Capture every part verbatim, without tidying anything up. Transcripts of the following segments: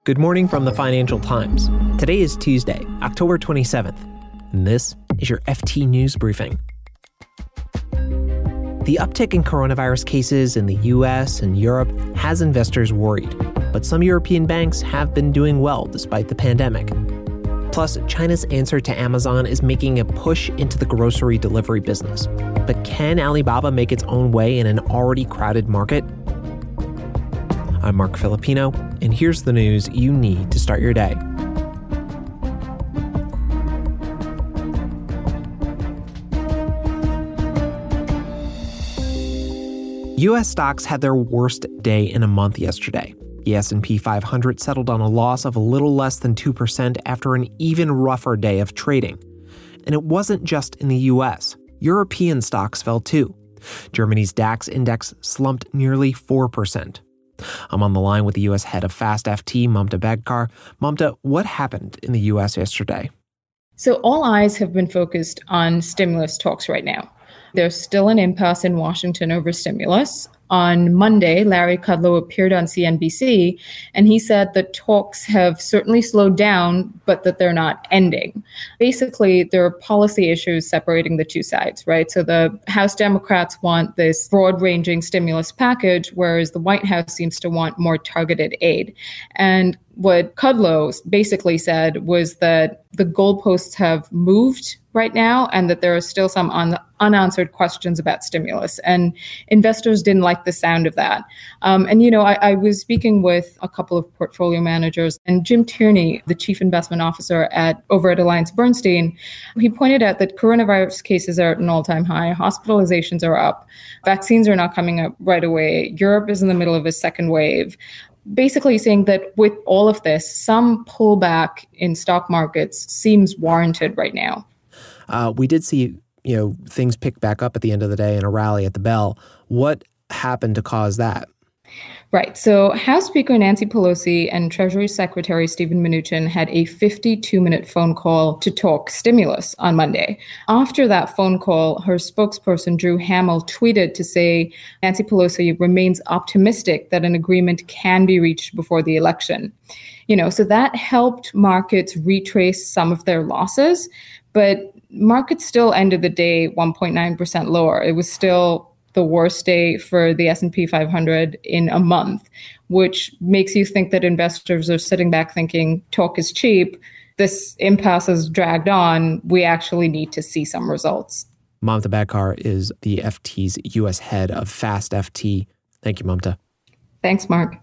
Good morning from the Financial Times. Today is Tuesday, October twenty-seventh, and this is your F T News Briefing. The uptick in coronavirus cases in the U S and Europe has investors worried, but some European banks have been doing well despite the pandemic. Plus, China's answer to Amazon is making a push into the grocery delivery business. But can Alibaba make its own way in an already crowded market? I'm Mark Filipino, and here's the news you need to start your day. U S stocks had their worst day in a month yesterday. The S and P five hundred settled on a loss of a little less than two percent after an even rougher day of trading. And it wasn't just in the U S. European stocks fell too. Germany's DAX index slumped nearly four percent. I'm on the line with the U S head of Fast F T, Mamta Badkar. Mamta, what happened in the U S yesterday? So all eyes have been focused on stimulus talks right now. There's still an impasse in Washington over stimulus. On Monday, Larry Kudlow appeared on C N B C, and he said that talks have certainly slowed down, but that they're not ending. Basically, there are policy issues separating the two sides, right? So the House Democrats want this broad-ranging stimulus package, whereas the White House seems to want more targeted aid. And what Kudlow basically said was that the goalposts have moved right now and that there are still some un- unanswered questions about stimulus. And investors didn't like the sound of that. Um, and, you know, I, I was speaking with a couple of portfolio managers, and Jim Tierney, the chief investment officer at over at AllianceBernstein, he pointed out that coronavirus cases are at an all-time high. Hospitalizations are up. Vaccines are not coming up right away. Europe is in the middle of a second wave. Basically saying that with all of this, some pullback in stock markets seems warranted right now. Uh, we did see, you know, things pick back up at the end of the day in a rally at the bell. What happened to cause that? Right. So House Speaker Nancy Pelosi and Treasury Secretary Steven Mnuchin had a fifty-two minute phone call to talk stimulus on Monday. After that phone call, her spokesperson, Drew Hamill, tweeted to say Nancy Pelosi remains optimistic that an agreement can be reached before the election. You know, so that helped markets retrace some of their losses, but markets still ended the day one point nine percent lower. It was still the worst day for the S and P five hundred in a month, which makes you think that investors are sitting back thinking talk is cheap. This impasse has dragged on. We actually need to see some results. Mamta Badkar is the F T's U S head of Fast F T. Thank you, Mamta. Thanks, Mark.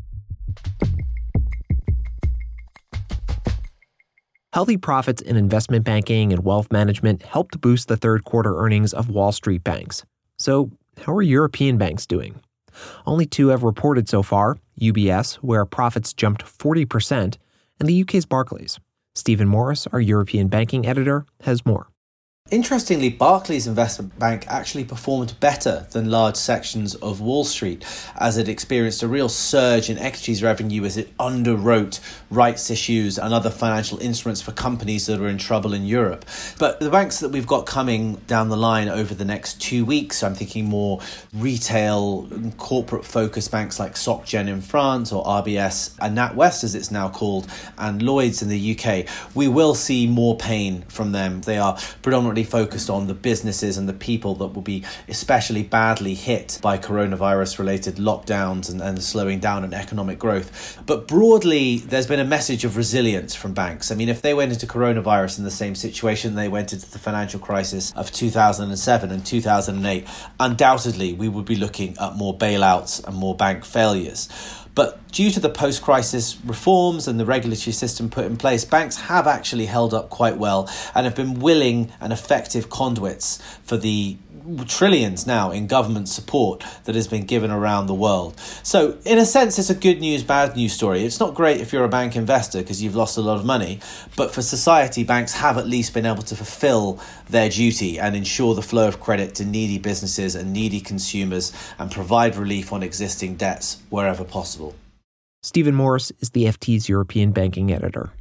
Healthy profits in investment banking and wealth management helped boost the third quarter earnings of Wall Street banks. So, how are European banks doing? Only two have reported so far, U B S, where profits jumped forty percent, and the U K's Barclays. Stephen Morris, our European banking editor, has more. Interestingly, Barclays Investment Bank actually performed better than large sections of Wall Street, as it experienced a real surge in equities revenue as it underwrote rights issues and other financial instruments for companies that are in trouble in Europe. But the banks that we've got coming down the line over the next two weeks, I'm thinking more retail, corporate-focused banks like SocGen in France or R B S and NatWest, as it's now called, and Lloyds in the U K, we will see more pain from them. They are predominantly focused on the businesses and the people that will be especially badly hit by coronavirus-related lockdowns and, and slowing down in economic growth. But broadly, there's been a message of resilience from banks. I mean, if they went into coronavirus in the same situation they went into the financial crisis of two thousand seven and two thousand eight, undoubtedly we would be looking at more bailouts and more bank failures. But due to the post-crisis reforms and the regulatory system put in place, banks have actually held up quite well and have been willing and effective conduits for the trillions now in government support that has been given around the world. So in a sense, it's a good news, bad news story. It's not great if you're a bank investor because you've lost a lot of money, but for society, banks have at least been able to fulfill their duty and ensure the flow of credit to needy businesses and needy consumers and provide relief on existing debts wherever possible. Stephen Morris is the F T's European banking editor.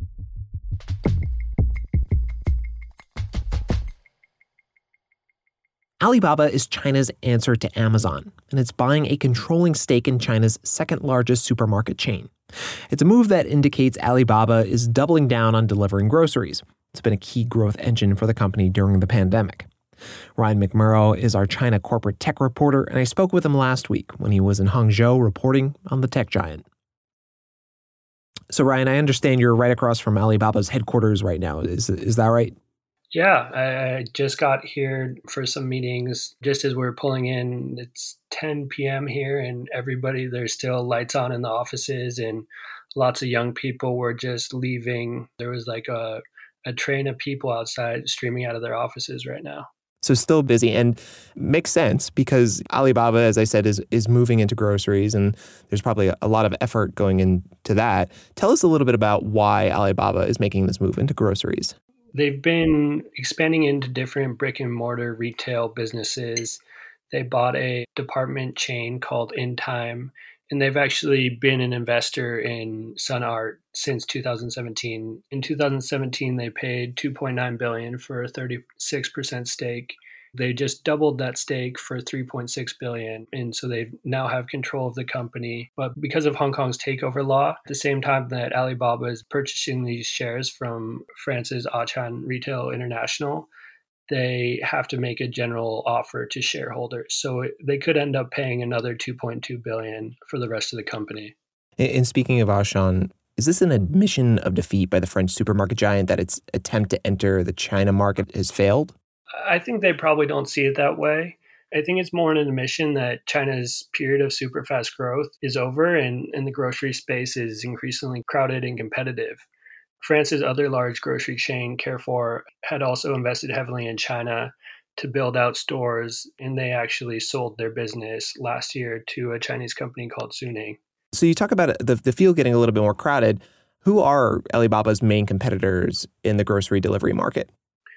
Alibaba is China's answer to Amazon, and it's buying a controlling stake in China's second largest supermarket chain. It's a move that indicates Alibaba is doubling down on delivering groceries. It's been a key growth engine for the company during the pandemic. Ryan McMurrow is our China corporate tech reporter, and I spoke with him last week when he was in Hangzhou reporting on the tech giant. So, Ryan, I understand you're right across from Alibaba's headquarters right now. Is is that right? Yeah, I, I just got here for some meetings just as we're pulling in. It's ten p.m. here, and everybody, there's still lights on in the offices, and lots of young people were just leaving. There was like a, a train of people outside streaming out of their offices right now. So still busy, and makes sense because Alibaba, as I said, is is moving into groceries, and there's probably a lot of effort going into that. Tell us a little bit about why Alibaba is making this move into groceries. They've been expanding into different brick and mortar retail businesses. They bought a department chain called Intime, and they've actually been an investor in Sun Art since two thousand seventeen. In two thousand seventeen, they paid two point nine billion dollars for a thirty-six percent stake. They just doubled that stake for three point six billion dollars, and so they now have control of the company. But because of Hong Kong's takeover law, at the same time that Alibaba is purchasing these shares from France's Auchan Retail International, they have to make a general offer to shareholders. So it, they could end up paying another two point two billion dollars for the rest of the company. And speaking of Auchan, is this an admission of defeat by the French supermarket giant that its attempt to enter the China market has failed? I think they probably don't see it that way. I think it's more an admission that China's period of super fast growth is over, and, and the grocery space is increasingly crowded and competitive. France's other large grocery chain, Carrefour, had also invested heavily in China to build out stores, and they actually sold their business last year to a Chinese company called Suning. So you talk about the, the field getting a little bit more crowded. Who are Alibaba's main competitors in the grocery delivery market?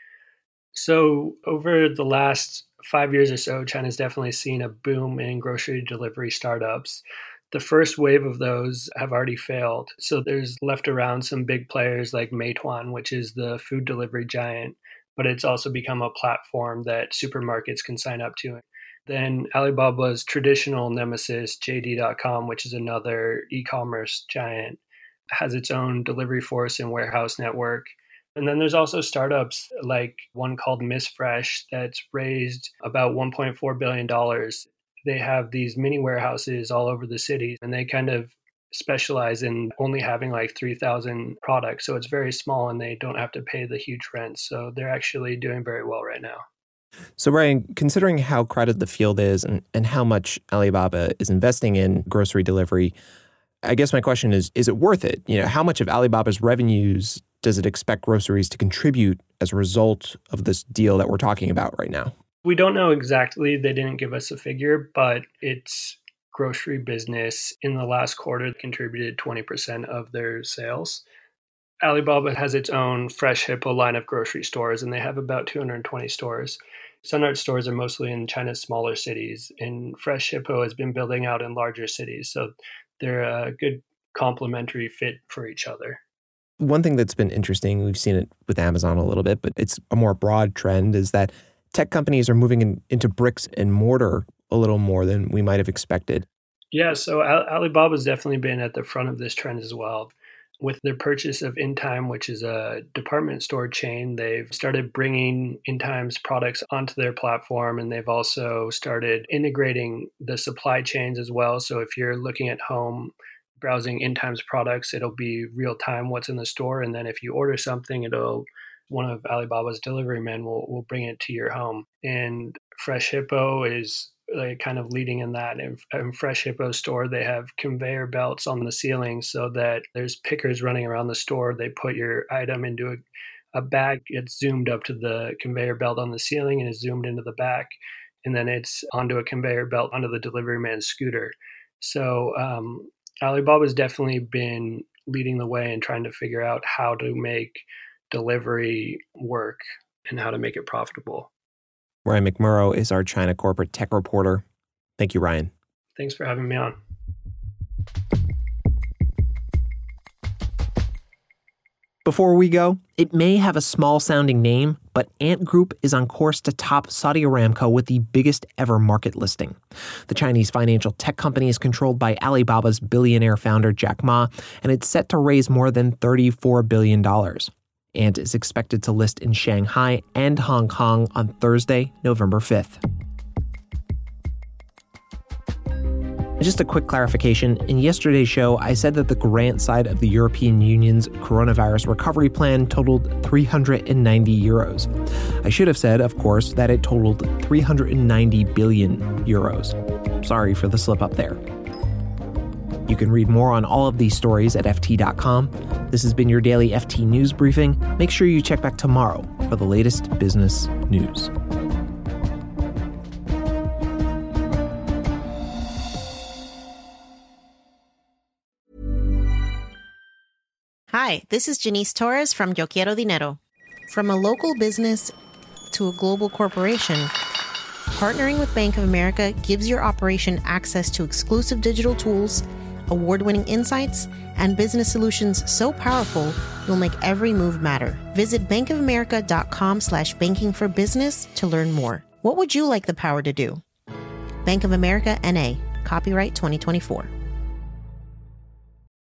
So over the last five years or so, China's definitely seen a boom in grocery delivery startups. The first wave of those have already failed. So there's left around some big players like Meituan, which is the food delivery giant, but it's also become a platform that supermarkets can sign up to. Then Alibaba's traditional nemesis, J D dot com, which is another e-commerce giant, has its own delivery force and warehouse network. And then there's also startups like one called Miss Fresh that's raised about one point four billion dollars. They have these mini warehouses all over the city, and they kind of specialize in only having like three thousand products. So it's very small, and they don't have to pay the huge rent. So they're actually doing very well right now. So, Ryan, considering how crowded the field is and, and how much Alibaba is investing in grocery delivery, I guess my question is, is it worth it? You know, how much of Alibaba's revenues does it expect groceries to contribute as a result of this deal that we're talking about right now? We don't know exactly. They didn't give us a figure, but its grocery business in the last quarter contributed twenty percent of their sales. Alibaba has its own Fresh Hippo line of grocery stores, and they have about two hundred twenty stores. Sun Art stores are mostly in China's smaller cities, and Fresh Hippo has been building out in larger cities. So they're a good complementary fit for each other. One thing that's been interesting, we've seen it with Amazon a little bit, but it's a more broad trend, is that tech companies are moving in, into bricks and mortar a little more than we might have expected. Yeah, so Al- Alibaba's definitely been at the front of this trend as well. With their purchase of Intime, which is a department store chain, they've started bringing Intime's products onto their platform, and they've also started integrating the supply chains as well. So if you're looking at home, browsing Intime's products, it'll be real time what's in the store. And then if you order something, it'll one of Alibaba's delivery men will, will bring it to your home. And Fresh Hippo is like kind of leading in that. In, in Fresh Hippo store, they have conveyor belts on the ceiling so that there's pickers running around the store. They put your item into a, a bag. It's zoomed up to the conveyor belt on the ceiling and is zoomed into the back. And then it's onto a conveyor belt onto the delivery man's scooter. So um, Alibaba's definitely been leading the way and trying to figure out how to make delivery work and how to make it profitable. Ryan McMurrow is our China corporate tech reporter. Thank you, Ryan. Thanks for having me on. Before we go, it may have a small-sounding name, but Ant Group is on course to top Saudi Aramco with the biggest ever market listing. The Chinese financial tech company is controlled by Alibaba's billionaire founder Jack Ma, and it's set to raise more than thirty-four billion dollars. Ant is expected to list in Shanghai and Hong Kong on Thursday, November fifth. Just a quick clarification. In yesterday's show, I said that the grant side of the European Union's coronavirus recovery plan totaled three hundred ninety euros. I should have said, of course, that it totaled three hundred ninety billion euros. Sorry for the slip up there. You can read more on all of these stories at F T dot com. This has been your daily F T News Briefing. Make sure you check back tomorrow for the latest business news. Hi, this is Janice Torres from Yo Quiero Dinero. From a local business to a global corporation, partnering with Bank of America gives your operation access to exclusive digital tools, award-winning insights, and business solutions so powerful you'll make every move matter. Visit bankofamerica.com slash banking for business to learn more. What would you like the power to do? Bank of America, N A. Copyright twenty twenty-four.